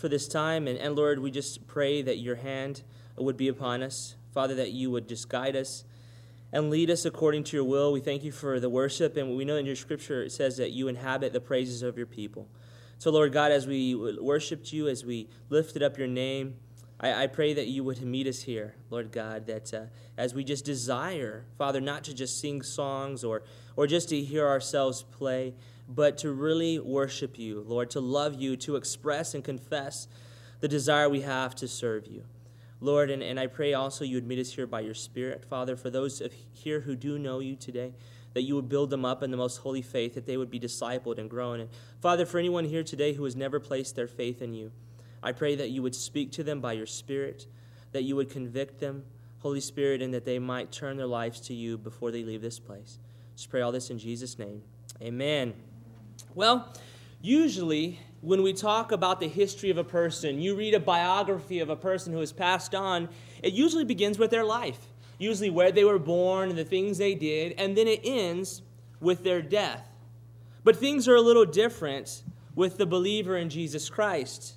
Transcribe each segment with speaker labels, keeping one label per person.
Speaker 1: for this time. And Lord, we just pray that your hand would be upon us. Father, that you would just guide us and lead us according to your will. We thank you for the worship. And we know in your scripture it says that you inhabit the praises of your people. So, Lord God, as we worshiped you, as we lifted up your name, I pray that you would meet us here, Lord God, that as we just desire, Father, not to just sing songs or just to hear ourselves play, but to really worship you, Lord, to love you, to express and confess the desire we have to serve you. Lord, and I pray also you would meet us here by your Spirit, Father, for those here who do know you today, that you would build them up in the most holy faith, that they would be discipled and grown. And Father, for anyone here today who has never placed their faith in you, I pray that you would speak to them by your Spirit, that you would convict them, Holy Spirit, and that they might turn their lives to you before they leave this place. Just pray all this in Jesus' name. Amen. Well, usually when we talk about the history of a person, you read a biography of a person who has passed on, it usually begins with their life, usually where they were born and the things they did, and then it ends with their death. But things are a little different with the believer in Jesus Christ.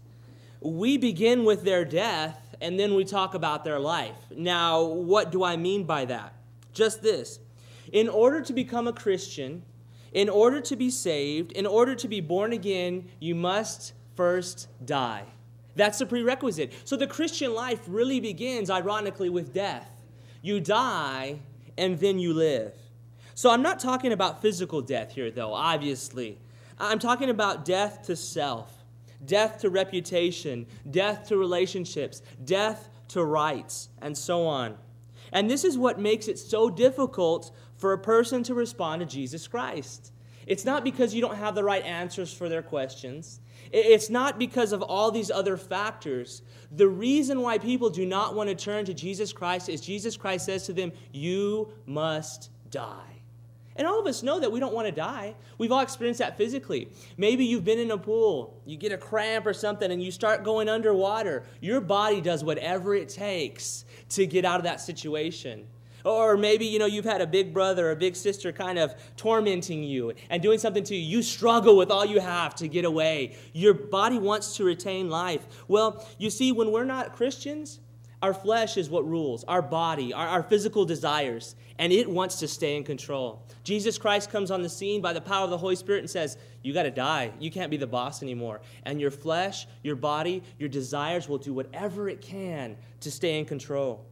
Speaker 1: We begin with their death, and then we talk about their life. Now, what do I mean by that? Just this. In order to become a Christian, in order to be saved, in order to be born again, you must first die. That's the prerequisite. So the Christian life really begins, ironically, with death. You die, and then you live. So I'm not talking about physical death here, though, obviously. I'm talking about death to self. Death to reputation, death to relationships, death to rights, and so on. And this is what makes it so difficult for a person to respond to Jesus Christ. It's not because you don't have the right answers for their questions. It's not because of all these other factors. The reason why people do not want to turn to Jesus Christ is Jesus Christ says to them, you must die. And all of us know that we don't want to die. We've all experienced that physically. Maybe you've been in a pool, you get a cramp or something, and you start going underwater. Your body does whatever it takes to get out of that situation. Or maybe, you've had a big brother or a big sister kind of tormenting you and doing something to you. You struggle with all you have to get away. Your body wants to retain life. Well, you see, when we're not Christians, our flesh is what rules, our body, our physical desires, and it wants to stay in control. Jesus Christ comes on the scene by the power of the Holy Spirit and says, you got to die. You can't be the boss anymore. And your flesh, your body, your desires will do whatever it can to stay in control.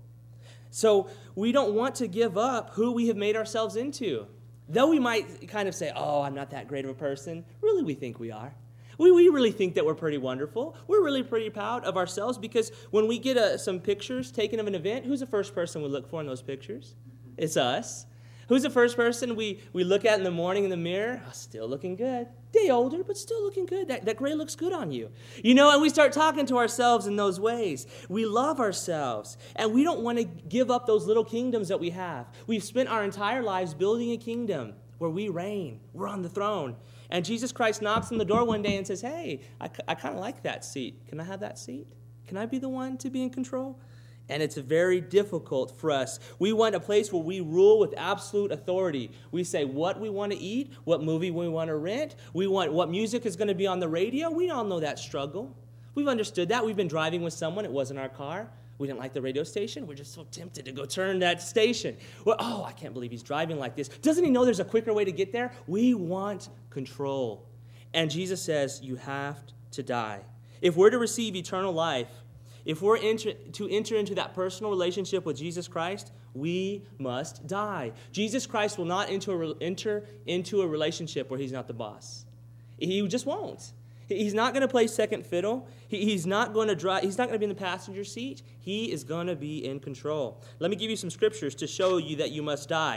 Speaker 1: So we don't want to give up who we have made ourselves into. Though we might kind of say, oh, I'm not that great of a person, really we think we are. We really think that we're pretty wonderful. We're really pretty proud of ourselves because when we get some pictures taken of an event, who's the first person we look for in those pictures? It's us. Who's the first person we look at in the morning in the mirror? Oh, still looking good. Day older, but still looking good. That gray looks good on you. And we start talking to ourselves in those ways. We love ourselves, and we don't want to give up those little kingdoms that we have. We've spent our entire lives building a kingdom where we reign. We're on the throne. And Jesus Christ knocks on the door one day and says, hey, I kind of like that seat. Can I have that seat? Can I be the one to be in control? And it's very difficult for us. We want a place where we rule with absolute authority. We say what we want to eat, what movie we want to rent. We want what music is going to be on the radio. We all know that struggle. We've understood that. We've been driving with someone. It wasn't our car. We didn't like the radio station. We're just so tempted to go turn that station. Well, I can't believe he's driving like this. Doesn't he know there's a quicker way to get there? We want control. And Jesus says you have to die. If we're to receive eternal life, if we're to enter into that personal relationship with Jesus Christ, we must die. Jesus Christ will not enter into a relationship where he's not the boss. He just won't. He's not going to play second fiddle. He's not going to drive. He's not going to be in the passenger seat. He is going to be in control. Let me give you some scriptures to show you that you must die.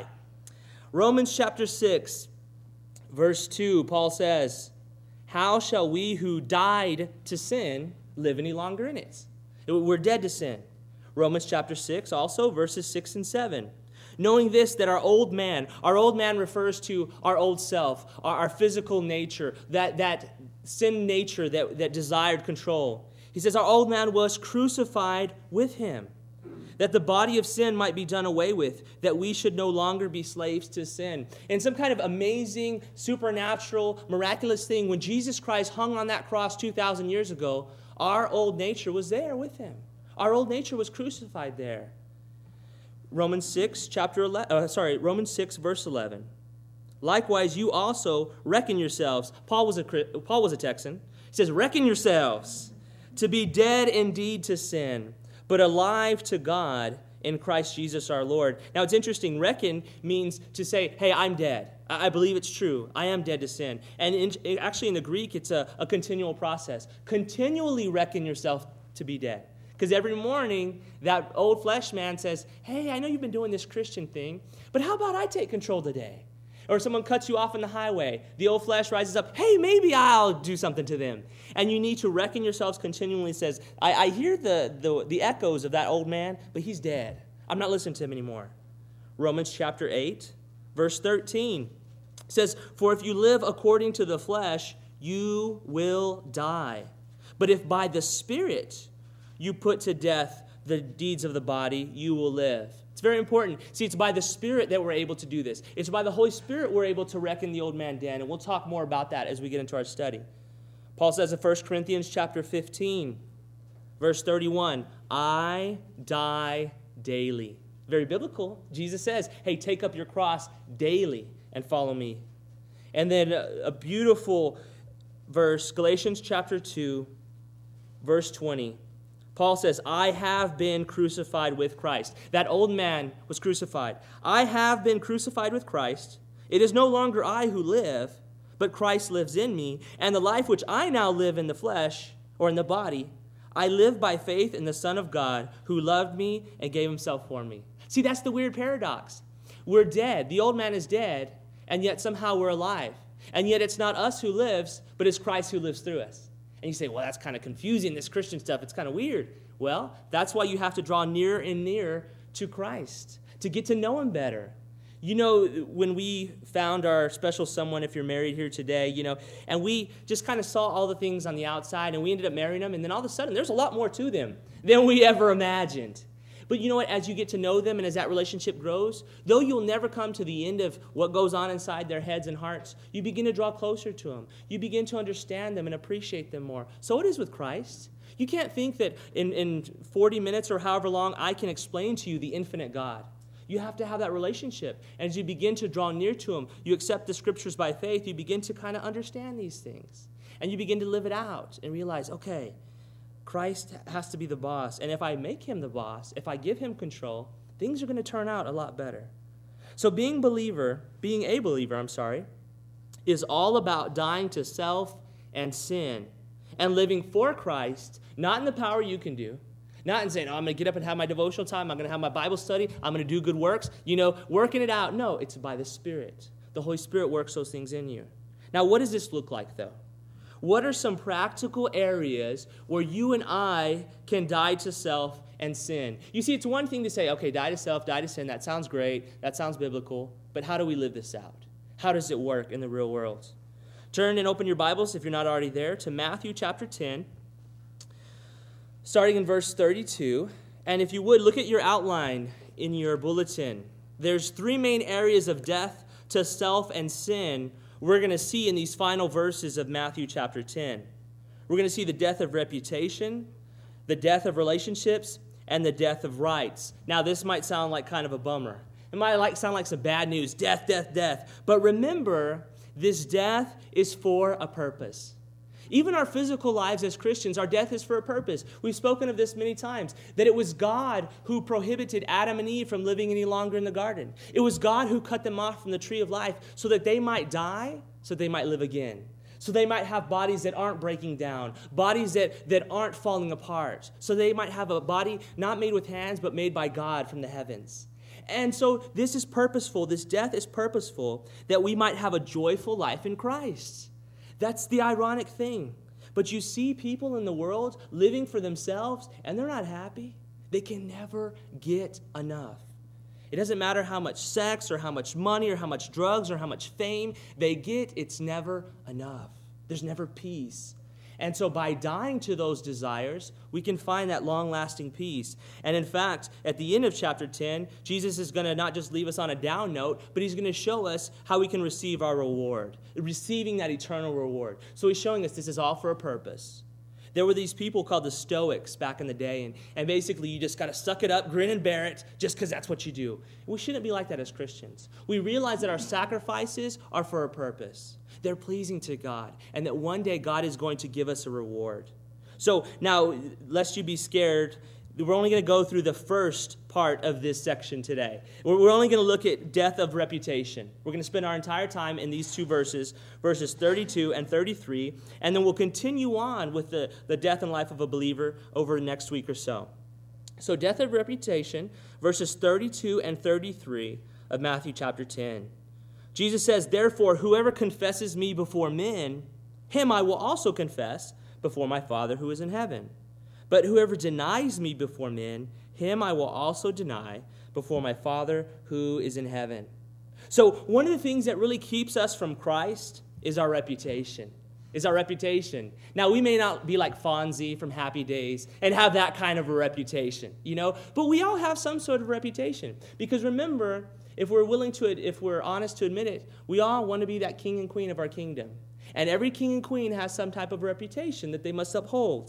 Speaker 1: Romans chapter 6, verse 2, Paul says, how shall we who died to sin live any longer in it? We're dead to sin. Romans chapter 6 also, verses 6 and 7. Knowing this, that our old man refers to our old self, our physical nature, that sin nature that desired control. He says our old man was crucified with him, that the body of sin might be done away with, that we should no longer be slaves to sin. And some kind of amazing, supernatural, miraculous thing, when Jesus Christ hung on that cross 2,000 years ago, Our old nature was there with him. Our old nature was crucified there. Romans 6, verse 11. Likewise, you also reckon yourselves. Paul was a Texan. He says, reckon yourselves to be dead indeed to sin, but alive to God in Christ Jesus our Lord. Now, it's interesting. Reckon means to say, hey, I'm dead. I believe it's true. I am dead to sin. And actually in the Greek, it's a continual process. Continually reckon yourself to be dead. Because every morning, that old flesh man says, hey, I know you've been doing this Christian thing, but how about I take control today? Or someone cuts you off on the highway. The old flesh rises up, hey, maybe I'll do something to them. And you need to reckon yourselves continually. Says, I hear the echoes of that old man, but he's dead. I'm not listening to him anymore. Romans chapter 8, verse 13 says, for if you live according to the flesh, you will die. But if by the Spirit you put to death the deeds of the body, you will live. It's very important. See, it's by the Spirit that we're able to do this. It's by the Holy Spirit we're able to reckon the old man dead, and we'll talk more about that as we get into our study. Paul says in 1 Corinthians chapter 15, verse 31, I die daily. Very biblical. Jesus says, hey, take up your cross daily and follow me. And then a beautiful verse, Galatians chapter 2, verse 20. Paul says, I have been crucified with Christ. That old man was crucified. I have been crucified with Christ. It is no longer I who live, but Christ lives in me. And the life which I now live in the flesh, or in the body, I live by faith in the Son of God, who loved me and gave himself for me. See, that's the weird paradox. We're dead. The old man is dead, and yet somehow we're alive. And yet it's not us who lives, but it's Christ who lives through us. And you say, well, that's kind of confusing, this Christian stuff. It's kind of weird. Well, that's why you have to draw nearer and nearer to Christ, to get to know him better. You know, when we found our special someone, if you're married here today, and we just kind of saw all the things on the outside, and we ended up marrying them, and then all of a sudden, there's a lot more to them than we ever imagined. But you know what? As you get to know them and as that relationship grows, though you'll never come to the end of what goes on inside their heads and hearts, you begin to draw closer to them. You begin to understand them and appreciate them more. So it is with Christ. You can't think that in 40 minutes or however long I can explain to you the infinite God. You have to have that relationship. And as you begin to draw near to him, you accept the scriptures by faith, you begin to kind of understand these things. And you begin to live it out and realize, okay, Christ has to be the boss. And if I make him the boss, if I give him control, things are going to turn out a lot better. So being a believer, is all about dying to self and sin and living for Christ, not in the power you can do, not in saying, I'm going to get up and have my devotional time, I'm going to have my Bible study, I'm going to do good works, working it out. No, it's by the Spirit. The Holy Spirit works those things in you. Now, what does this look like, though? What are some practical areas where you and I can die to self and sin? You see, it's one thing to say, okay, die to self, die to sin. That sounds great. That sounds biblical. But how do we live this out? How does it work in the real world? Turn and open your Bibles, if you're not already there, to Matthew chapter 10, starting in verse 32. And if you would, look at your outline in your bulletin. There's three main areas of death to self and sin we're going to see in these final verses of Matthew chapter 10. We're going to see the death of reputation, the death of relationships, and the death of rights. Now, this might sound like kind of a bummer. It might sound like some bad news, death, death, death. But remember, this death is for a purpose. Even our physical lives as Christians, our death is for a purpose. We've spoken of this many times, that it was God who prohibited Adam and Eve from living any longer in the garden. It was God who cut them off from the tree of life so that they might die, so they might live again. So they might have bodies that aren't breaking down, bodies that aren't falling apart. So they might have a body not made with hands, but made by God from the heavens. And so this is purposeful, this death is purposeful, that we might have a joyful life in Christ. That's the ironic thing. But you see people in the world living for themselves, and they're not happy. They can never get enough. It doesn't matter how much sex or how much money or how much drugs or how much fame they get, it's never enough. There's never peace. And so by dying to those desires, we can find that long-lasting peace. And in fact, at the end of chapter 10, Jesus is going to not just leave us on a down note, but he's going to show us how we can receive our reward, receiving that eternal reward. So he's showing us this is all for a purpose. There were these people called the Stoics back in the day, and basically you just got to suck it up, grin and bear it, just because that's what you do. We shouldn't be like that as Christians. We realize that our sacrifices are for a purpose. They're pleasing to God, and that one day God is going to give us a reward. So now, lest you be scared, we're only going to go through the first part of this section today. We're only going to look at death of reputation. We're going to spend our entire time in these two verses 32 and 33, and then we'll continue on with the death and life of a believer over the next week or so. So death of reputation, verses 32 and 33 of Matthew chapter 10. Jesus says, "Therefore, whoever confesses me before men, him I will also confess before my Father who is in heaven. But whoever denies me before men, him I will also deny before my Father who is in heaven." So one of the things that really keeps us from Christ is our reputation. Now, we may not be like Fonzie from Happy Days and have that kind of a reputation, but we all have some sort of reputation. Because remember, if we're honest to admit it, we all want to be that king and queen of our kingdom. And every king and queen has some type of reputation that they must uphold.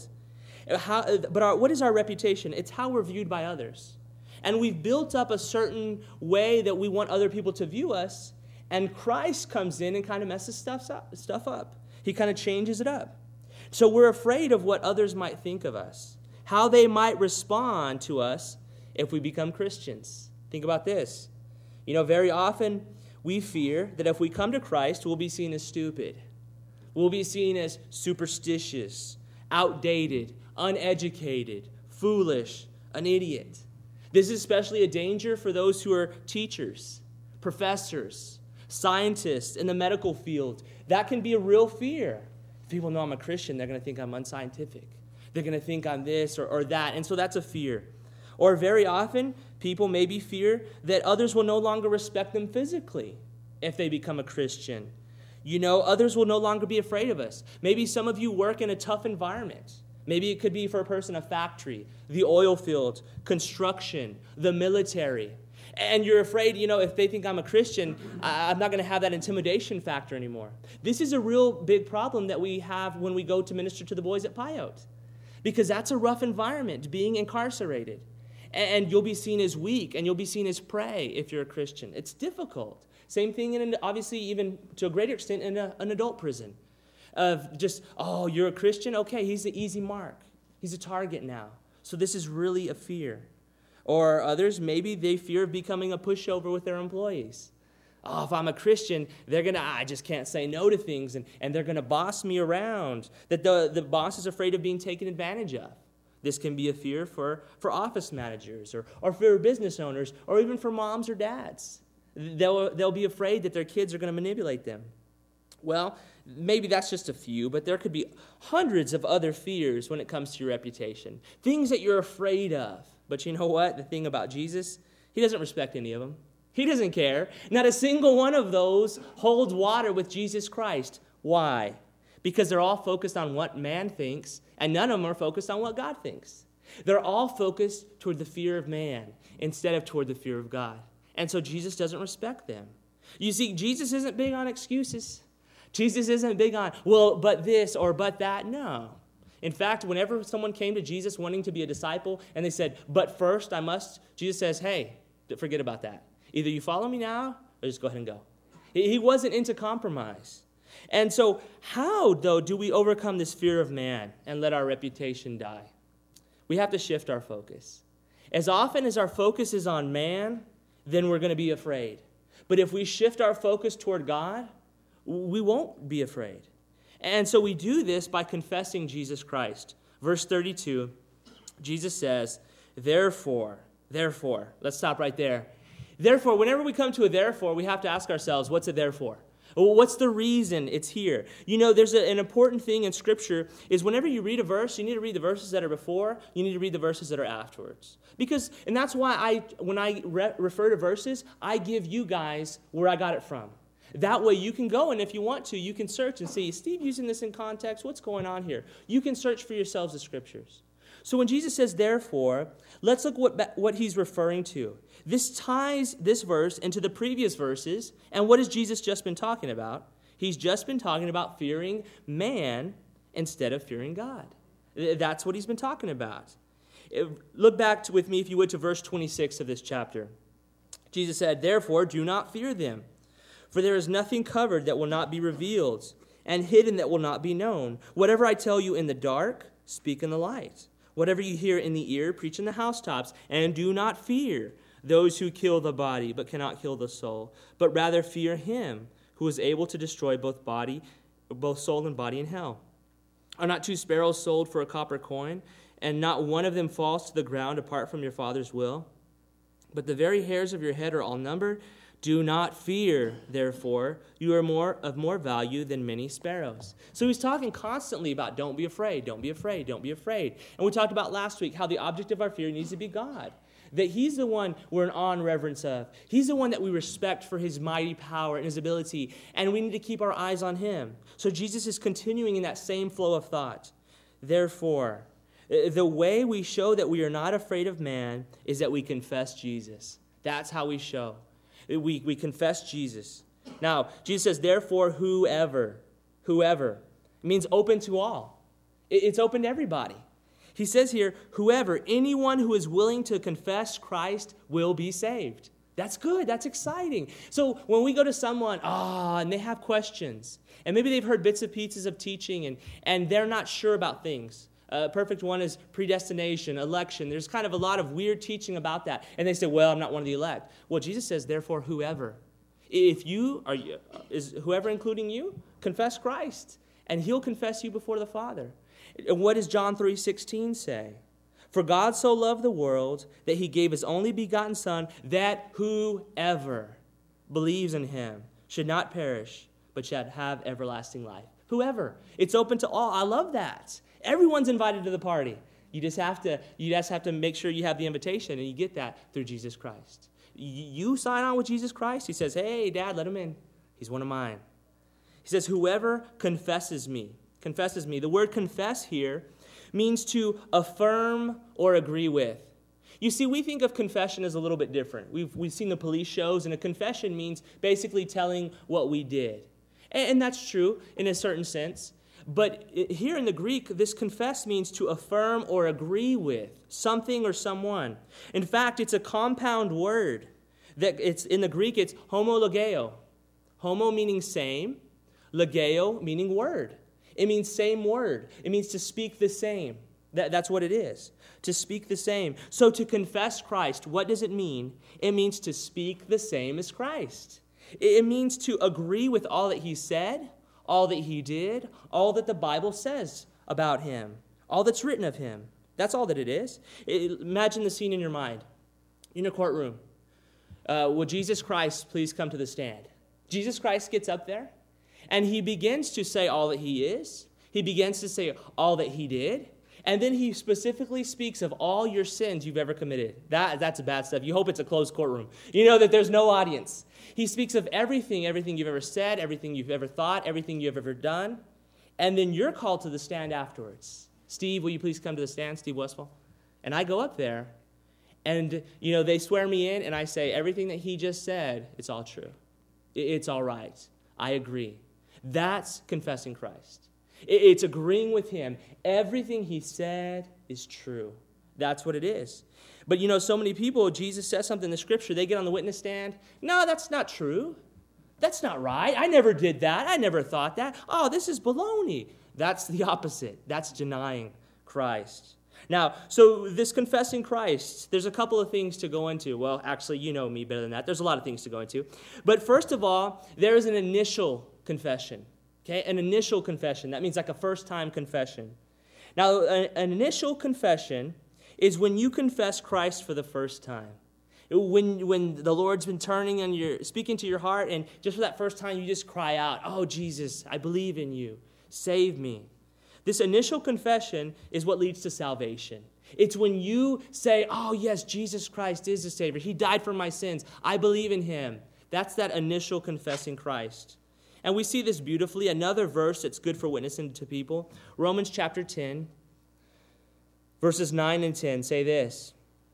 Speaker 1: What is our reputation? It's how we're viewed by others. And we've built up a certain way that we want other people to view us, and Christ comes in and kind of messes stuff up. He kind of changes it up. So we're afraid of what others might think of us, how they might respond to us if we become Christians. Think about this. Very often we fear that if we come to Christ, we'll be seen as stupid. We'll be seen as superstitious, outdated, uneducated, foolish, an idiot. This is especially a danger for those who are teachers, professors, scientists in the medical field. That can be a real fear. If people know I'm a Christian, they're going to think I'm unscientific. They're going to think I'm this or that, and so that's a fear. Or very often, people maybe fear that others will no longer respect them physically if they become a Christian. Others will no longer be afraid of us. Maybe some of you work in a tough environment. Maybe it could be for a person a factory, the oil field, construction, the military. And you're afraid, if they think I'm a Christian, I'm not going to have that intimidation factor anymore. This is a real big problem that we have when we go to minister to the boys at Pyote. Because that's a rough environment, being incarcerated. And you'll be seen as weak, and you'll be seen as prey if you're a Christian. It's difficult. Same thing, obviously, even to a greater extent, in an adult prison. Of just, you're a Christian? Okay, he's the easy mark. He's a target now. So this is really a fear. Or others, maybe they fear of becoming a pushover with their employees. If I'm a Christian, I just can't say no to things, and they're going to boss me around. That the boss is afraid of being taken advantage of. This can be a fear for office managers or for business owners or even for moms or dads. They'll be afraid that their kids are going to manipulate them. Well, maybe that's just a few, but there could be hundreds of other fears when it comes to your reputation. Things that you're afraid of. But you know what? The thing about Jesus, he doesn't respect any of them. He doesn't care. Not a single one of those holds water with Jesus Christ. Why? Because they're all focused on what man thinks, and none of them are focused on what God thinks. They're all focused toward the fear of man instead of toward the fear of God. And so Jesus doesn't respect them. You see, Jesus isn't big on excuses. Jesus isn't big on, but this or but that. No. In fact, whenever someone came to Jesus wanting to be a disciple and they said, but first I must, Jesus says, hey, forget about that. Either you follow me now or just go ahead and go. He wasn't into compromise. And so how, though, do we overcome this fear of man and let our reputation die? We have to shift our focus. As often as our focus is on man, then we're going to be afraid. But if we shift our focus toward God, we won't be afraid. And so we do this by confessing Jesus Christ. Verse 32, Jesus says, therefore, let's stop right there. Therefore, whenever we come to a therefore, we have to ask ourselves, what's it there for? What's the reason it's here? There's an important thing in Scripture is whenever you read a verse, you need to read the verses that are before, you need to read the verses that are afterwards. And that's why when I refer to verses, I give you guys where I got it from. That way you can go, and if you want to, you can search and see, is Steve using this in context? What's going on here? You can search for yourselves the Scriptures. So when Jesus says, therefore, let's look what he's referring to. This ties this verse into the previous verses, and what has Jesus just been talking about? He's just been talking about fearing man instead of fearing God. That's what he's been talking about. Look back with me, if you would, to verse 26 of this chapter. Jesus said, "Therefore, do not fear them, for there is nothing covered that will not be revealed, and hidden that will not be known. Whatever I tell you in the dark, speak in the light. Whatever you hear in the ear, preach in the housetops, and do not fear those who kill the body, but cannot kill the soul, but rather fear him who is able to destroy both soul and body in hell. Are not 2 sparrows sold for a copper coin, and not one of them falls to the ground apart from your Father's will? But the very hairs of your head are all numbered. Do not fear, therefore, you are of more value than many sparrows." So he's talking constantly about don't be afraid, don't be afraid, don't be afraid. And we talked about last week how the object of our fear needs to be God. That he's the one we're in awe and reverence of. He's the one that we respect for his mighty power and his ability, and we need to keep our eyes on him. So Jesus is continuing in that same flow of thought. Therefore, the way we show that we are not afraid of man is that we confess Jesus. That's how we show. We confess Jesus. Now, Jesus says, therefore, whoever. It means open to all. It's open to everybody. He says here, whoever, anyone who is willing to confess Christ will be saved. That's good. That's exciting. So when we go to someone, and they have questions, and maybe they've heard bits and pieces of teaching, and they're not sure about things. A perfect one is predestination, election. There's kind of a lot of weird teaching about that. And they say, well, I'm not one of the elect. Well, Jesus says, therefore, whoever. Is whoever including you? Confess Christ, and he'll confess you before the Father. And what does John 3:16 say? For God so loved the world that he gave his only begotten Son, that whoever believes in him should not perish, but should have everlasting life. Whoever. It's open to all. I love that. Everyone's invited to the party. You just have to make sure you have the invitation, and you get that through Jesus Christ. You sign on with Jesus Christ. He says, hey, Dad, let him in. He's one of mine. He says, whoever confesses me. The word confess here means to affirm or agree with. You see, we think of confession as a little bit different. We've seen the police shows, and a confession means basically telling what we did. And that's true in a certain sense. But here in the Greek, this confess means to affirm or agree with something or someone. In fact, it's a compound word. In the Greek, it's homologeo. Homo meaning same, logeo meaning word. It means same word. It means to speak the same. That's what it is, to speak the same. So to confess Christ, what does it mean? It means to speak the same as Christ. It means to agree with all that he said, all that he did, all that the Bible says about him, all that's written of him. That's all that it is. Imagine the scene in your mind. In a courtroom. Will Jesus Christ please come to the stand? Jesus Christ gets up there, and he begins to say all that he is. He begins to say all that he did. And then he specifically speaks of all your sins you've ever committed. That's bad stuff. You hope it's a closed courtroom. You know that there's no audience. He speaks of everything you've ever said, everything you've ever thought, everything you've ever done. And then you're called to the stand afterwards. Steve, will you please come to the stand? Steve Westfall. And I go up there, and they swear me in, and I say, everything that he just said, it's all true. It's all right. I agree. That's confessing Christ. It's agreeing with him. Everything he said is true. That's what it is. But so many people, Jesus says something in the scripture, they get on the witness stand. No, that's not true. That's not right. I never did that. I never thought that. Oh, this is baloney. That's the opposite. That's denying Christ. Now, so this confessing Christ, there's a couple of things to go into. Well, actually, you know me better than that. There's a lot of things to go into. But first of all, there is an initial confession. Okay, an initial confession. That means like a first-time confession. Now, an initial confession is when you confess Christ for the first time. When the Lord's been speaking to your heart, and just for that first time, you just cry out, oh, Jesus, I believe in you. Save me. This initial confession is what leads to salvation. It's when you say, oh, yes, Jesus Christ is the Savior. He died for my sins. I believe in him. That's that initial confessing Christ. And we see this beautifully. Another verse that's good for witnessing to people. Romans chapter 10, verses 9 and 10 say this.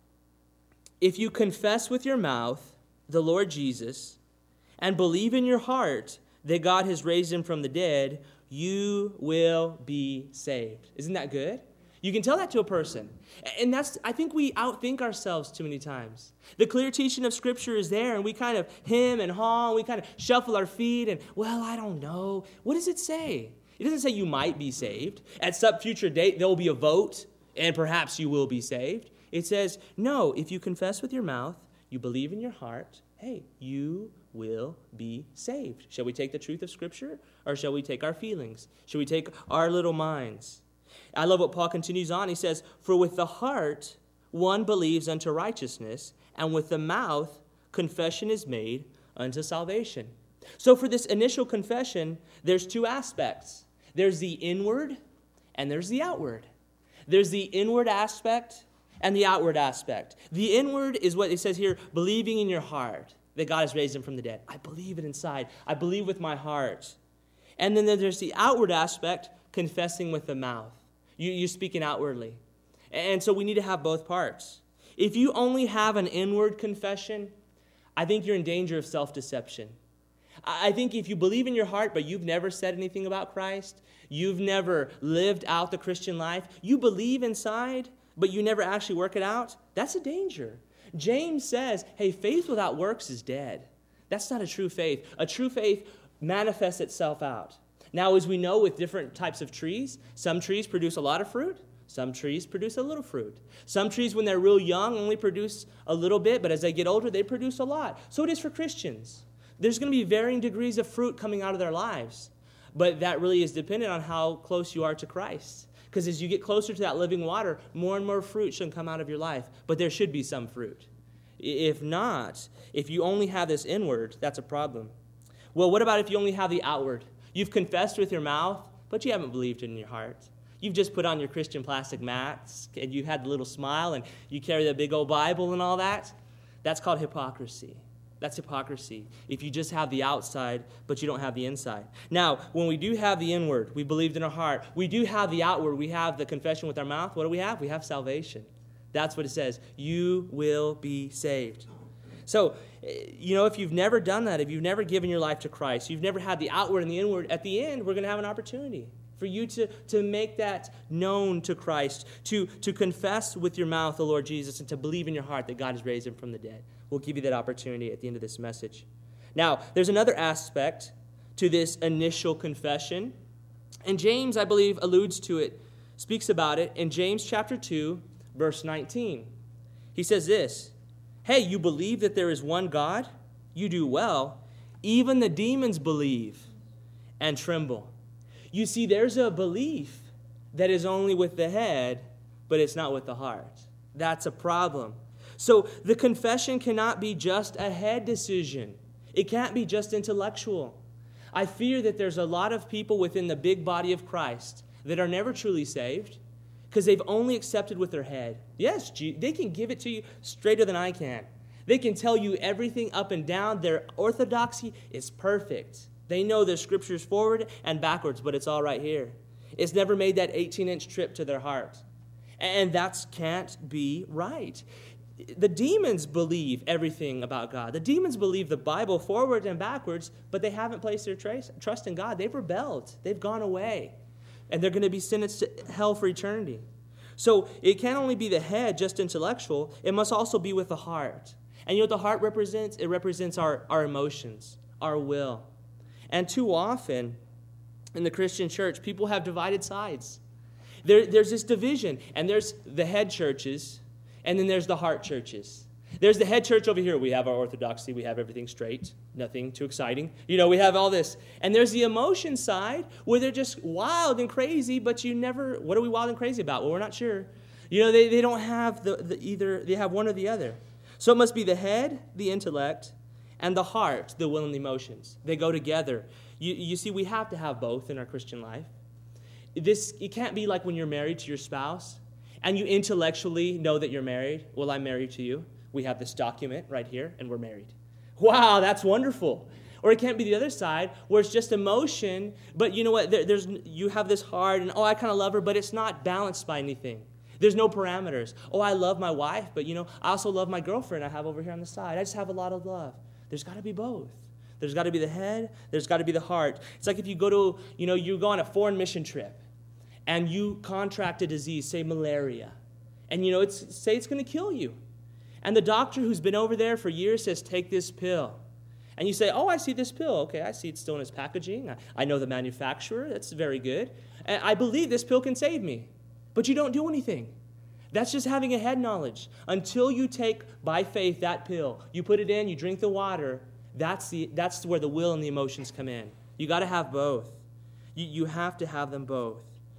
Speaker 1: If you confess with your mouth the Lord Jesus and believe in your heart that God has raised him from the dead, you will be saved. Isn't that good? You can tell that to a person. And I think we outthink ourselves too many times. The clear teaching of Scripture is there, and we kind of hem and haw, and we kind of shuffle our feet, and, well, I don't know. What does it say? It doesn't say you might be saved. At some future date, there will be a vote, and perhaps you will be saved. It says, no, if you confess with your mouth, you believe in your heart, hey, you will be saved. Shall we take the truth of Scripture, or shall we take our feelings? Shall we take our little minds? I love what Paul continues on. He says, for with the heart one believes unto righteousness, and with the mouth confession is made unto salvation. So for this initial confession, there's two aspects. There's the inward and there's the outward. There's the inward aspect and the outward aspect. The inward is what it says here, believing in your heart that God has raised him from the dead. I believe it inside. I believe with my heart. And then there's the outward aspect, confessing with the mouth. You're speaking outwardly. And so we need to have both parts. If you only have an inward confession, I think you're in danger of self-deception. I think if you believe in your heart, but you've never said anything about Christ, you've never lived out the Christian life, you believe inside, but you never actually work it out, that's a danger. James says, hey, faith without works is dead. That's not a true faith. A true faith manifests itself out. Now, as we know with different types of trees, some trees produce a lot of fruit. Some trees produce a little fruit. Some trees, when they're real young, only produce a little bit, but as they get older, they produce a lot. So it is for Christians. There's going to be varying degrees of fruit coming out of their lives, but that really is dependent on how close you are to Christ. Because as you get closer to that living water, more and more fruit should come out of your life, but there should be some fruit. If not, if you only have this inward, that's a problem. Well, what about if you only have the outward? You've confessed with your mouth, but you haven't believed in your heart. You've just put on your Christian plastic mask, and you've had the little smile, and you carry the big old Bible and all that. That's called hypocrisy. That's hypocrisy. If you just have the outside, but you don't have the inside. Now, when we do have the inward, we believed in our heart. We do have the outward. We have the confession with our mouth. What do we have? We have salvation. That's what it says. You will be saved. So, if you've never done that, if you've never given your life to Christ, you've never had the outward and the inward, at the end, we're going to have an opportunity for you to make that known to Christ, to confess with your mouth the Lord Jesus, and to believe in your heart that God has raised him from the dead. We'll give you that opportunity at the end of this message. Now, there's another aspect to this initial confession, and James, I believe, alludes to it, speaks about it in James chapter 2, verse 19. He says this, hey, you believe that there is one God? You do well. Even the demons believe and tremble. You see, there's a belief that is only with the head, but it's not with the heart. That's a problem. So the confession cannot be just a head decision. It can't be just intellectual. I fear that there's a lot of people within the big body of Christ that are never truly saved because they've only accepted with their head. Yes, they can give it to you straighter than I can. They can tell you everything up and down. Their orthodoxy is perfect. They know their scriptures forward and backwards, but it's all right here. It's never made that 18-inch trip to their heart. And that can't be right. The demons believe everything about God. The demons believe the Bible forward and backwards, but they haven't placed their trust in God. They've rebelled. They've gone away. And they're going to be sentenced to hell for eternity. So it can't only be the head, just intellectual. It must also be with the heart. And you know what the heart represents? It represents our emotions, our will. And too often in the Christian church, people have divided sides. There's this division, and there's the head churches, and then there's the heart churches. There's the head church over here. We have our orthodoxy. We have everything straight. Nothing too exciting. We have all this. And there's the emotion side where they're just wild and crazy, but you never, what are we wild and crazy about? Well, we're not sure. They don't have the either, they have one or the other. So it must be the head, the intellect, and the heart, the will and the emotions. They go together. You see, we have to have both in our Christian life. It can't be like when you're married to your spouse and you intellectually know that you're married. Well, I'm married to you. We have this document right here, and we're married. Wow, that's wonderful. Or it can't be the other side where it's just emotion, but you know what? You have this heart, and I kind of love her, but it's not balanced by anything. There's no parameters. I love my wife, but I also love my girlfriend I have over here on the side. I just have a lot of love. There's got to be both. There's got to be the head. There's got to be the heart. It's like if you go to, you go on a foreign mission trip, and you contract a disease, say malaria, and say it's going to kill you. And the doctor who's been over there for years says, take this pill. And you say, oh, I see this pill. Okay, I see it's still in its packaging. I know the manufacturer. That's very good. And I believe this pill can save me. But you don't do anything. That's just having a head knowledge. Until you take, by faith, that pill, you put it in, you drink the water, that's where the will and the emotions come in. You got to have both. You have to have them both.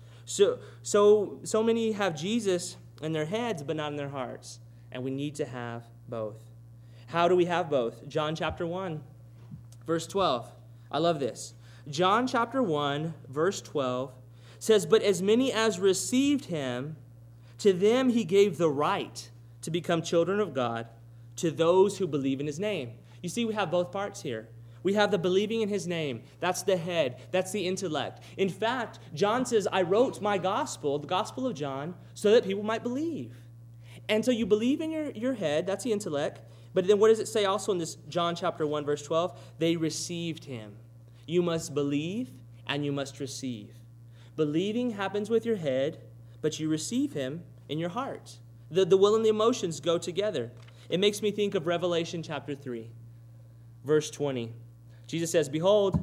Speaker 1: So many have Jesus in their heads, but not in their hearts. And we need to have both. How do we have both? John chapter 1, verse 12. I love this. John chapter 1, verse 12 says, but as many as received him, to them he gave the right to become children of God, to those who believe in his name. You see, we have both parts here. We have the believing in his name. That's the head. That's the intellect. In fact, John says, I wrote my gospel, the Gospel of John, so that people might believe. And so you believe in your head. That's the intellect. But then what does it say also in this John chapter 1, verse 12? They received him. You must believe and you must receive. Believing happens with your head, but you receive him in your heart. The will and the emotions go together. It makes me think of Revelation chapter 3, verse 20. Jesus says, behold,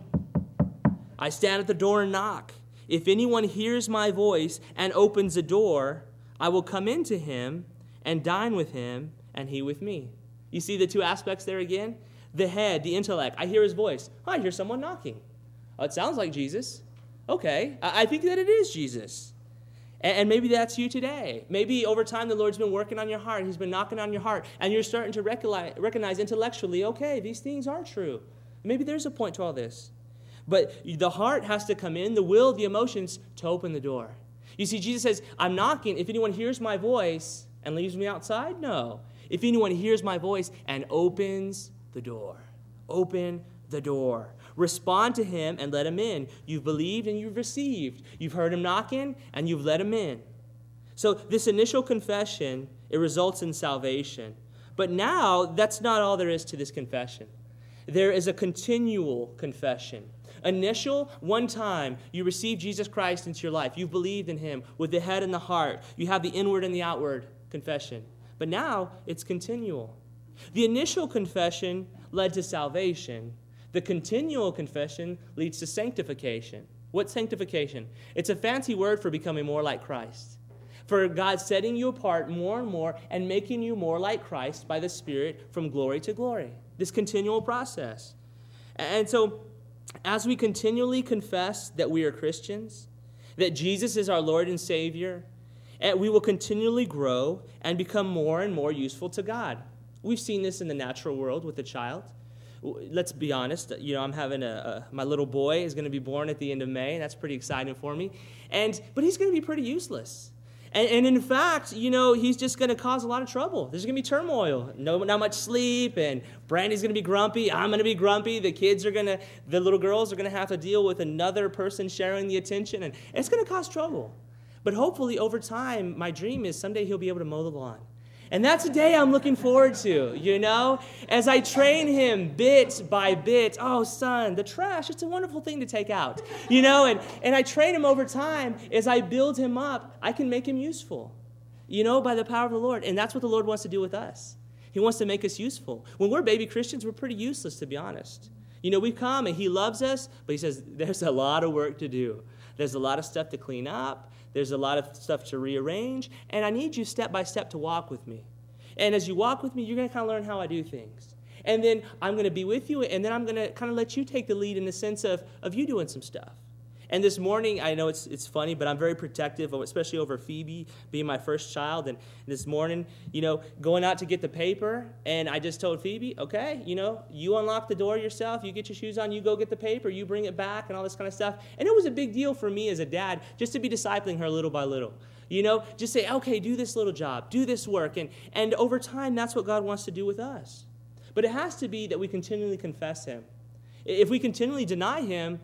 Speaker 1: I stand at the door and knock. If anyone hears my voice and opens the door, I will come into him and dine with him and he with me. You see the two aspects there again? The head, the intellect. I hear his voice. Oh, I hear someone knocking. Oh, it sounds like Jesus. Okay, I think that it is Jesus. And maybe that's you today. Maybe over time the Lord's been working on your heart. He's been knocking on your heart. And you're starting to recognize intellectually, okay, these things are true. Maybe there's a point to all this. But the heart has to come in, the will, the emotions, to open the door. You see, Jesus says, I'm knocking. If anyone hears my voice and leaves me outside, no. If anyone hears my voice and opens the door. Open the door. Respond to him and let him in. You've believed and you've received. You've heard him knocking and you've let him in. So this initial confession, it results in salvation. But now, that's not all there is to this confession. There is a continual confession. Initial, one time, you receive Jesus Christ into your life. You've believed in him with the head and the heart. You have the inward and the outward confession. But now, it's continual. The initial confession led to salvation. The continual confession leads to sanctification. What's sanctification? It's a fancy word for becoming more like Christ. For God setting you apart more and more and making you more like Christ by the Spirit from glory to glory. This continual process. And so, as we continually confess that we are Christians, that Jesus is our Lord and Savior, we will continually grow and become more and more useful to God. We've seen this in the natural world with a child. Let's be honest, I'm having my little boy is going to be born at the end of May, and that's pretty exciting for me. But he's going to be pretty useless. And in fact, he's just going to cause a lot of trouble. There's going to be turmoil, not much sleep, and Brandy's going to be grumpy, I'm going to be grumpy, the little girls are going to have to deal with another person sharing the attention, and it's going to cause trouble. But hopefully, over time, my dream is someday he'll be able to mow the lawn. And that's a day I'm looking forward to, as I train him bit by bit. Oh, son, the trash, it's a wonderful thing to take out, and I train him over time. As I build him up, I can make him useful, by the power of the Lord. And that's what the Lord wants to do with us. He wants to make us useful. When we're baby Christians, we're pretty useless, to be honest. We come and he loves us, but he says, there's a lot of work to do. There's a lot of stuff to clean up. There's a lot of stuff to rearrange, and I need you step by step to walk with me. And as you walk with me, you're going to kind of learn how I do things. And then I'm going to be with you, and then I'm going to kind of let you take the lead in the sense of you doing some stuff. And this morning, I know it's funny, but I'm very protective, especially over Phoebe being my first child. And this morning, going out to get the paper, and I just told Phoebe, okay, you unlock the door yourself, you get your shoes on, you go get the paper, you bring it back, and all this kind of stuff. And it was a big deal for me as a dad just to be discipling her little by little. Just say, okay, do this little job, do this work. And over time, that's what God wants to do with us. But it has to be that we continually confess him. If we continually deny him,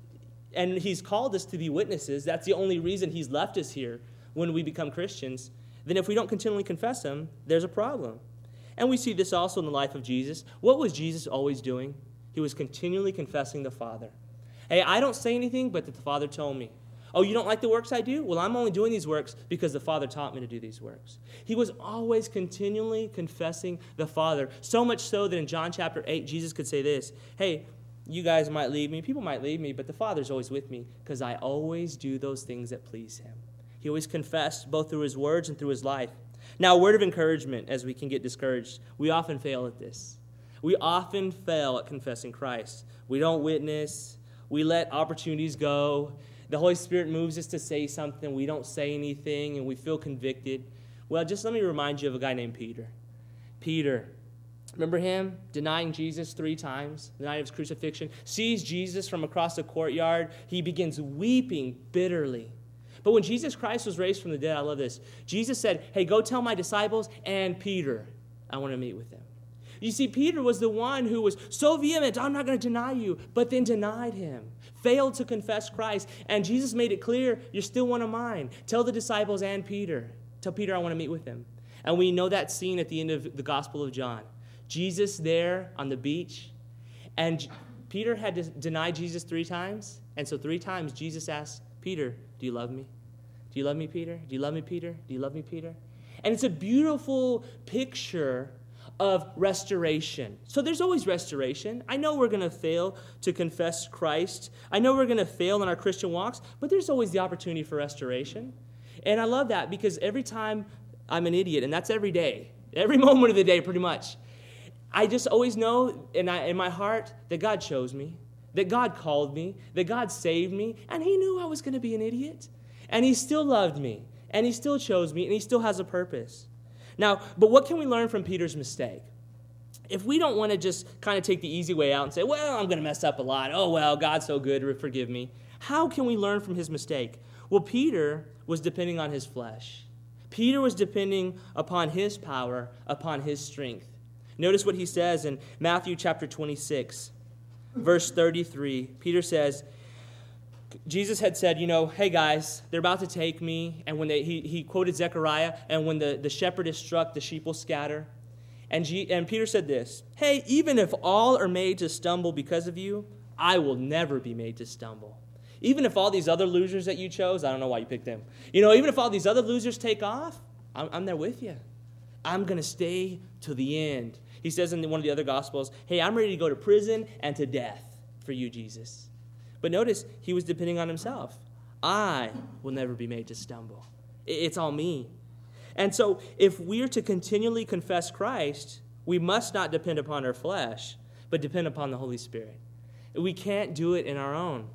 Speaker 1: and he's called us to be witnesses, that's the only reason he's left us here when we become Christians, then if we don't continually confess him, there's a problem. And we see this also in the life of Jesus. What was Jesus always doing? He was continually confessing the Father. Hey, I don't say anything, but the Father told me. Oh, you don't like the works I do? Well, I'm only doing these works because the Father taught me to do these works. He was always continually confessing the Father, so much so that in John chapter 8, Jesus could say this, hey, you guys might leave me, people might leave me, but the Father's always with me because I always do those things that please him. He always confessed both through his words and through his life. Now, a word of encouragement as we can get discouraged. We often fail at this. We often fail at confessing Christ. We don't witness. We let opportunities go. The Holy Spirit moves us to say something. We don't say anything, and we feel convicted. Well, just let me remind you of a guy named Peter. Peter, remember him denying Jesus 3 times the night of his crucifixion? Sees Jesus from across the courtyard. He begins weeping bitterly. But when Jesus Christ was raised from the dead, I love this. Jesus said, hey, go tell my disciples and Peter, I want to meet with them. You see, Peter was the one who was so vehement, I'm not going to deny you, but then denied him, failed to confess Christ. And Jesus made it clear, you're still one of mine. Tell the disciples and Peter. Tell Peter I want to meet with him. And we know that scene at the end of the Gospel of John. Jesus there on the beach, and Peter had to deny Jesus 3 times. And so 3 times Jesus asked Peter, do you love me? Do you love me, Peter? Do you love me, Peter? Do you love me, Peter? And it's a beautiful picture of restoration. So there's always restoration. I know we're going to fail to confess Christ. I know we're going to fail in our Christian walks, but there's always the opportunity for restoration. And I love that because every time I'm an idiot, and that's every day, every moment of the day pretty much, I just always know in my heart that God chose me, that God called me, that God saved me, and he knew I was going to be an idiot. And he still loved me, and he still chose me, and he still has a purpose. Now, but what can we learn from Peter's mistake? If we don't want to just kind of take the easy way out and say, well, I'm going to mess up a lot. Oh, well, God's so good, forgive me. How can we learn from his mistake? Well, Peter was depending on his flesh. Peter was depending upon his power, upon his strength. Notice what he says in Matthew chapter 26, verse 33. Peter says, Jesus had said, hey guys, they're about to take me. And when he quoted Zechariah, and when the shepherd is struck, the sheep will scatter. And Peter said this, hey, even if all are made to stumble because of you, I will never be made to stumble. Even if all these other losers that you chose, I don't know why you picked them. Even if all these other losers take off, I'm there with you. I'm going to stay to the end. He says in one of the other Gospels, hey, I'm ready to go to prison and to death for you, Jesus. But notice, he was depending on himself. I will never be made to stumble. It's all me. And so if we're to continually confess Christ, we must not depend upon our flesh, but depend upon the Holy Spirit. We can't do it in our own.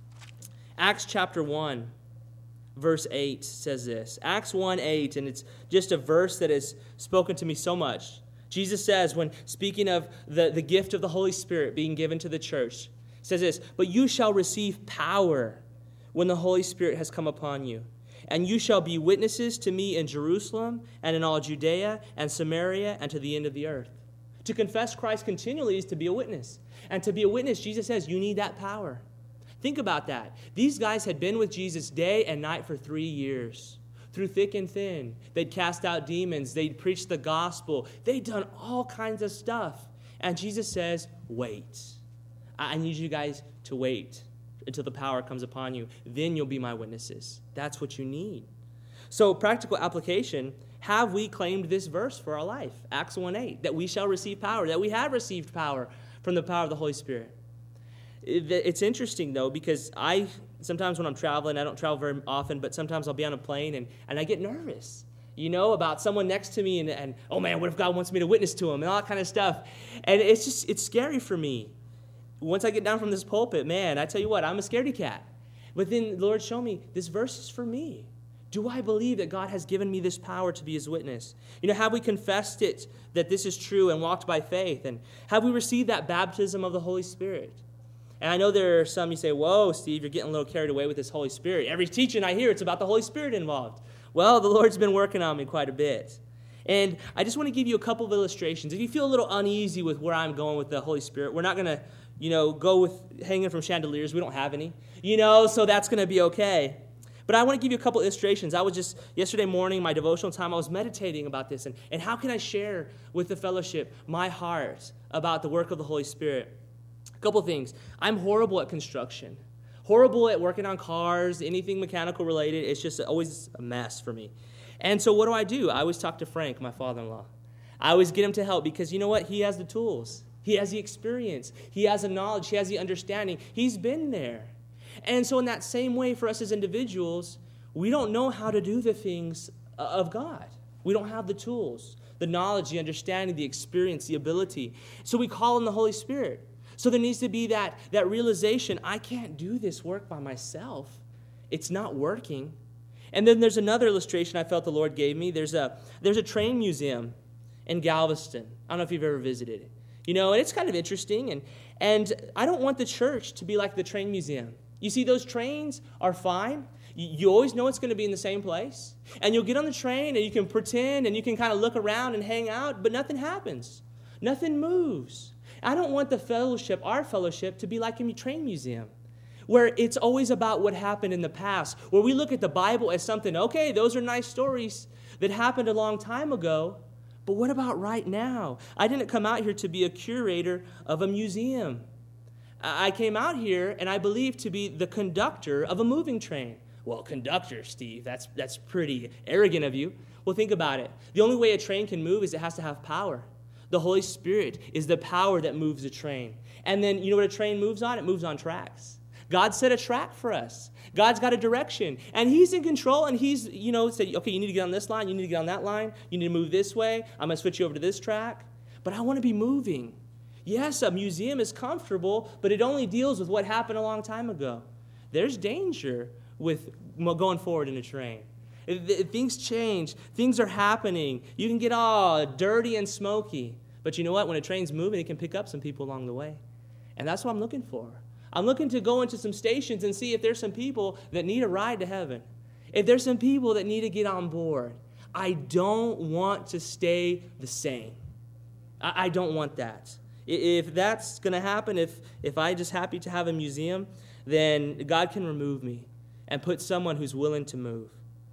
Speaker 1: Acts chapter 1, verse 8 says this. Acts 1:8, and it's just a verse that has spoken to me so much. Jesus says, when speaking of the gift of the Holy Spirit being given to the church, says this, but you shall receive power when the Holy Spirit has come upon you. And you shall be witnesses to me in Jerusalem and in all Judea and Samaria and to the end of the earth. To confess Christ continually is to be a witness. And to be a witness, Jesus says, you need that power. Think about that. These guys had been with Jesus day and night for 3 years. Through thick and thin. They'd cast out demons. They'd preached the gospel. They'd done all kinds of stuff. And Jesus says, wait. I need you guys to wait until the power comes upon you. Then you'll be my witnesses. That's what you need. So practical application, have we claimed this verse for our life? Acts 1:8, that we shall receive power, that we have received power from the power of the Holy Spirit. It's interesting, though, because sometimes when I'm traveling, I don't travel very often, but sometimes I'll be on a plane and I get nervous, about someone next to me and oh man, what if God wants me to witness to him and all that kind of stuff. And it's scary for me. Once I get down from this pulpit, man, I tell you what, I'm a scaredy cat. But then the Lord showed me, this verse is for me. Do I believe that God has given me this power to be his witness? Have we confessed it, that this is true and walked by faith? And have we received that baptism of the Holy Spirit? And I know there are some, you say, whoa, Steve, you're getting a little carried away with this Holy Spirit. Every teaching I hear, it's about the Holy Spirit involved. Well, the Lord's been working on me quite a bit. And I just want to give you a couple of illustrations. If you feel a little uneasy with where I'm going with the Holy Spirit, we're not going to go with hanging from chandeliers. We don't have any, so that's going to be okay. But I want to give you a couple illustrations. I was just, yesterday morning, my devotional time, I was meditating about this. And how can I share with the fellowship my heart about the work of the Holy Spirit? A couple things. I'm horrible at construction. horrible at working on cars, anything mechanical related. It's just always a mess for me. And so what do? I always talk to Frank, my father-in-law. I always get him to help because you know what? He has the tools. He has the experience. He has the knowledge. He has the understanding. He's been there. And so in that same way for us as individuals, we don't know how to do the things of God. We don't have the tools, the knowledge, the understanding, the experience, the ability. So we call on the Holy Spirit. So there needs to be that realization, I can't do this work by myself. It's not working. And then there's another illustration I felt the Lord gave me. There's a train museum in Galveston. I don't know if you've ever visited it. And it's kind of interesting. And I don't want the church to be like the train museum. You see, those trains are fine. You always know it's going to be in the same place. And you'll get on the train and you can pretend and you can kind of look around and hang out, but nothing happens. Nothing moves. I don't want our fellowship, to be like a train museum, where it's always about what happened in the past, where we look at the Bible as something, okay, those are nice stories that happened a long time ago, but what about right now? I didn't come out here to be a curator of a museum. I came out here, and I believe, to be the conductor of a moving train. Well, conductor, Steve, that's pretty arrogant of you. Well, think about it. The only way a train can move is it has to have power. The Holy Spirit is the power that moves the train. And then, you know what a train moves on? It moves on tracks. God set a track for us. God's got a direction. And He's in control, and He's, said, okay, you need to get on this line, you need to get on that line, you need to move this way, I'm going to switch you over to this track. But I want to be moving. Yes, a museum is comfortable, but it only deals with what happened a long time ago. There's danger with going forward in a train. Things change. Things are happening. You can get all dirty and smoky. But you know what? When a train's moving, it can pick up some people along the way. And that's what I'm looking for. I'm looking to go into some stations and see if there's some people that need a ride to heaven. If there's some people that need to get on board. I don't want to stay the same. I don't want that. If that's going to happen, if I'm just happy to have a museum, then God can remove me and put someone who's willing to move.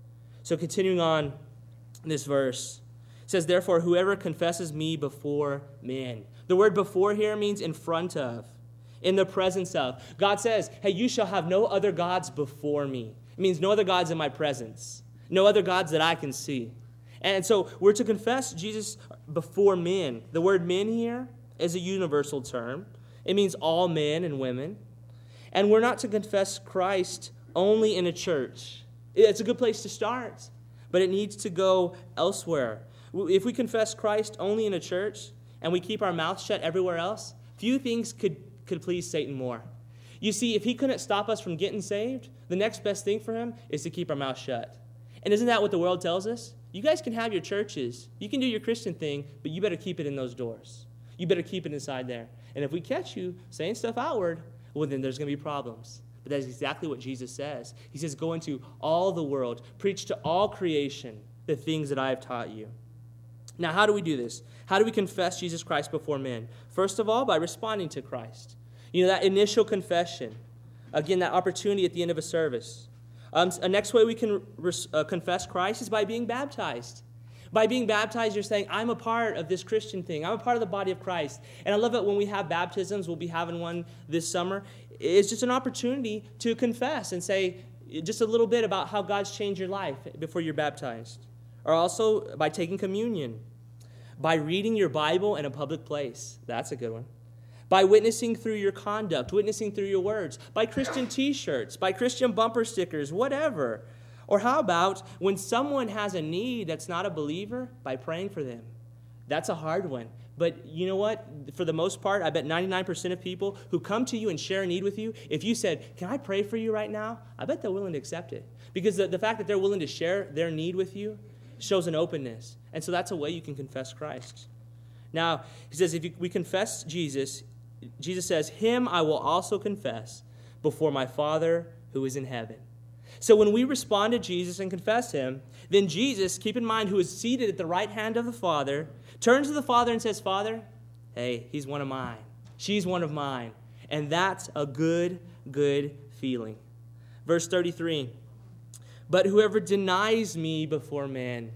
Speaker 1: So continuing on this verse, it says, therefore, whoever confesses me before men. The word before here means in front of, in the presence of. God says, hey, you shall have no other gods before me. It means no other gods in my presence, no other gods that I can see. And so we're to confess Jesus before men. The word men here is a universal term. It means all men and women. And we're not to confess Christ only in a church. It's a good place to start, but it needs to go elsewhere. If we confess Christ only in a church and we keep our mouth shut everywhere else, few things could please Satan more. You see, if he couldn't stop us from getting saved, the next best thing for him is to keep our mouth shut. And isn't that what the world tells us? You guys can have your churches. You can do your Christian thing, but you better keep it in those doors. You better keep it inside there. And if we catch you saying stuff outward, well, then there's going to be problems. But that's exactly what Jesus says. He says, go into all the world, preach to all creation the things that I have taught you. Now, how do we do this? How do we confess Jesus Christ before men? First of all, by responding to Christ. That initial confession. Again, that opportunity at the end of a service. A next way we can confess Christ is by being baptized. By being baptized, you're saying, I'm a part of this Christian thing. I'm a part of the body of Christ. And I love it when we have baptisms. We'll be having one this summer. It's just an opportunity to confess and say just a little bit about how God's changed your life before you're baptized. Or also by taking communion. By reading your Bible in a public place. That's a good one. By witnessing through your conduct, witnessing through your words. By Christian t-shirts, by Christian bumper stickers, whatever. Or how about when someone has a need that's not a believer, by praying for them? That's a hard one. But you know what? For the most part, I bet 99% of people who come to you and share a need with you, if you said, can I pray for you right now? I bet they're willing to accept it. Because the fact that they're willing to share their need with you shows an openness. And so that's a way you can confess Christ. Now, he says, if we confess Jesus, Jesus says, him I will also confess before my Father who is in heaven. So when we respond to Jesus and confess him, then Jesus, keep in mind, who is seated at the right hand of the Father, turns to the Father and says, Father, hey, he's one of mine. She's one of mine. And that's a good feeling. Verse 33, but whoever denies me before men,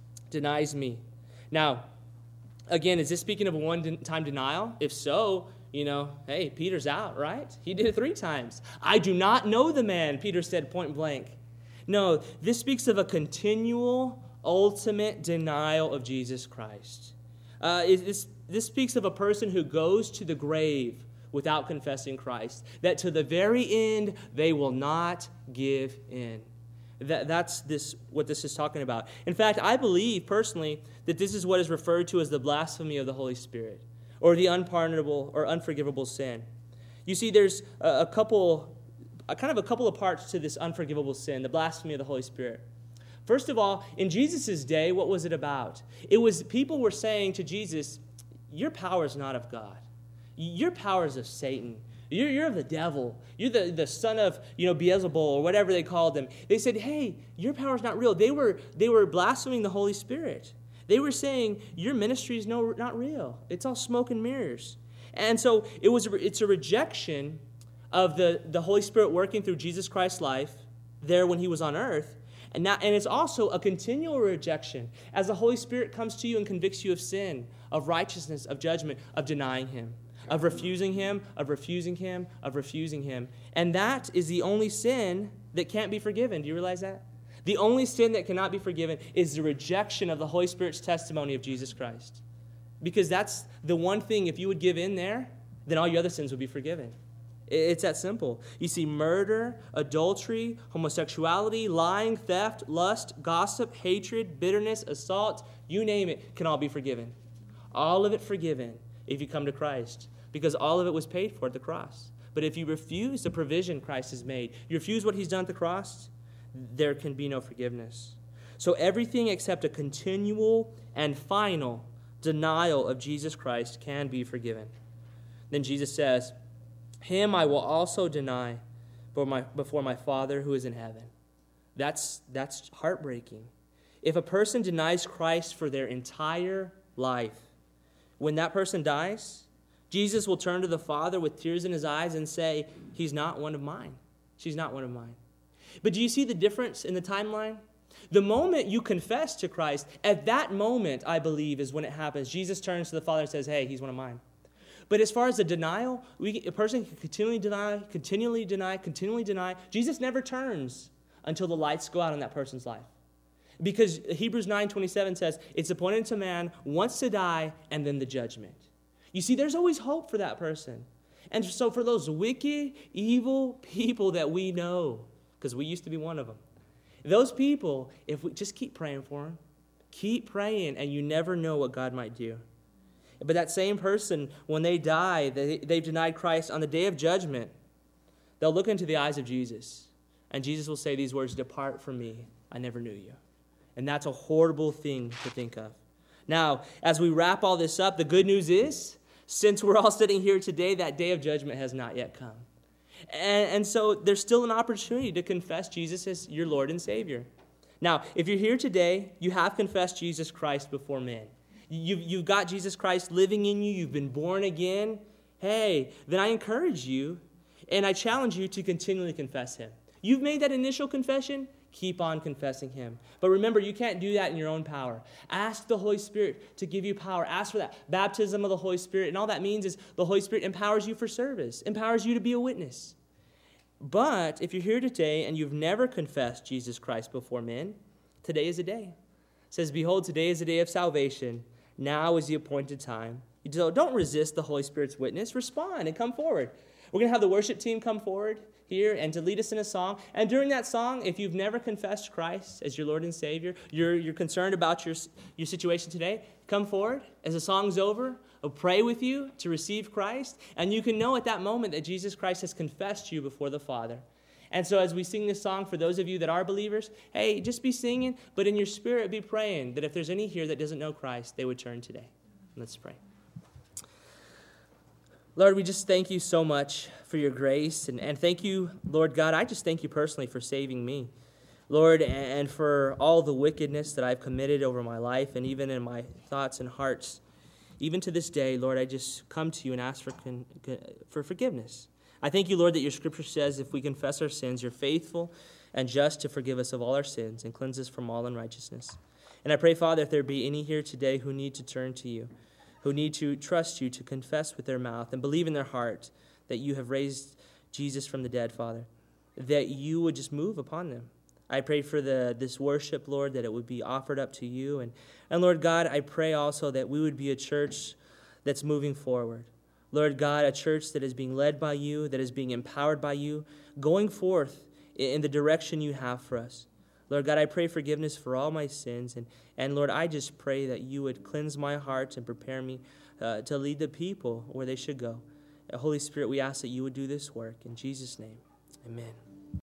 Speaker 1: denies me. Now, again, is this speaking of a one-time denial? If so, hey, Peter's out, right? He did it 3 times. I do not know the man, Peter said point blank. No, this speaks of a continual, ultimate denial of Jesus Christ. This speaks of a person who goes to the grave without confessing Christ, that to the very end they will not give in. That's what this is talking about. In fact, I believe personally that this is what is referred to as the blasphemy of the Holy Spirit, or the unpardonable or unforgivable sin. You see, there's a couple of parts to this unforgivable sin, the blasphemy of the Holy Spirit. First of all, in Jesus' day, what was it about? It was people were saying to Jesus, your power is not of God. Your power is of Satan. You're of the devil. You're the son of Beelzebul, or whatever they called him. They said, hey, your power is not real. They were blaspheming the Holy Spirit. They were saying, your ministry is not real. It's all smoke and mirrors. And so it's a rejection of the Holy Spirit working through Jesus Christ's life there when he was on earth. And it's also a continual rejection as the Holy Spirit comes to you and convicts you of sin, of righteousness, of judgment, of denying him, of refusing him, of refusing him, of refusing him. And that is the only sin that can't be forgiven. Do you realize that? The only sin that cannot be forgiven is the rejection of the Holy Spirit's testimony of Jesus Christ. Because that's the one thing, if you would give in there, then all your other sins would be forgiven. It's that simple. You see, murder, adultery, homosexuality, lying, theft, lust, gossip, hatred, bitterness, assault, you name it, can all be forgiven. All of it forgiven if you come to Christ, because all of it was paid for at the cross. But if you refuse the provision Christ has made, you refuse what he's done at the cross, there can be no forgiveness. So everything except a continual and final denial of Jesus Christ can be forgiven. Then Jesus says, him I will also deny before my Father who is in heaven. That's heartbreaking. If a person denies Christ for their entire life, when that person dies, Jesus will turn to the Father with tears in his eyes and say, he's not one of mine. She's not one of mine. But do you see the difference in the timeline? The moment you confess to Christ, at that moment, I believe, is when it happens. Jesus turns to the Father and says, hey, he's one of mine. But as far as the denial, a person can continually deny. Jesus never turns until the lights go out in that person's life. Because Hebrews 9:27 says, it's appointed to man once to die and then the judgment. You see, there's always hope for that person. And so for those wicked, evil people that we know, because we used to be one of them, those people, if we just keep praying for them, keep praying, and you never know what God might do. But that same person, when they die, they've denied Christ on the day of judgment, they'll look into the eyes of Jesus, and Jesus will say these words, depart from me, I never knew you. And that's a horrible thing to think of. Now, as we wrap all this up, the good news is, since we're all sitting here today, that day of judgment has not yet come. And so there's still an opportunity to confess Jesus as your Lord and Savior. Now, if you're here today, you have confessed Jesus Christ before men. You've got Jesus Christ living in you. You've been born again. Hey, then I encourage you and I challenge you to continually confess him. You've made that initial confession. Keep on confessing him. But remember, you can't do that in your own power. Ask the Holy Spirit to give you power. Ask for that baptism of the Holy Spirit. And all that means is the Holy Spirit empowers you for service, empowers you to be a witness. But if you're here today and you've never confessed Jesus Christ before men, today is a day. It says, behold, today is the day of salvation. Now is the appointed time. Don't resist the Holy Spirit's witness. Respond and come forward. We're going to have the worship team come forward here and to lead us in a song. And during that song, if you've never confessed Christ as your Lord and Savior, you're concerned about your situation today, come forward. As the song's over, I'll pray with you to receive Christ. And you can know at that moment that Jesus Christ has confessed you before the Father. And so as we sing this song, for those of you that are believers, hey, just be singing, but in your spirit be praying that if there's any here that doesn't know Christ, they would turn today. Let's pray. Lord, we just thank you so much for your grace. And thank you, Lord God, I just thank you personally for saving me. Lord, and for all the wickedness that I've committed over my life and even in my thoughts and hearts. Even to this day, Lord, I just come to you and ask for forgiveness. I thank you, Lord, that your scripture says if we confess our sins, you're faithful and just to forgive us of all our sins and cleanse us from all unrighteousness. And I pray, Father, if there be any here today who need to turn to you, who need to trust you, to confess with their mouth and believe in their heart that you have raised Jesus from the dead, Father, that you would just move upon them. I pray for this worship, Lord, that it would be offered up to you. And Lord God, I pray also that we would be a church that's moving forward. Lord God, a church that is being led by you, that is being empowered by you, going forth in the direction you have for us. Lord God, I pray forgiveness for all my sins. And Lord, I just pray that you would cleanse my heart and prepare me to lead the people where they should go. Holy Spirit, we ask that you would do this work. In Jesus' name, amen.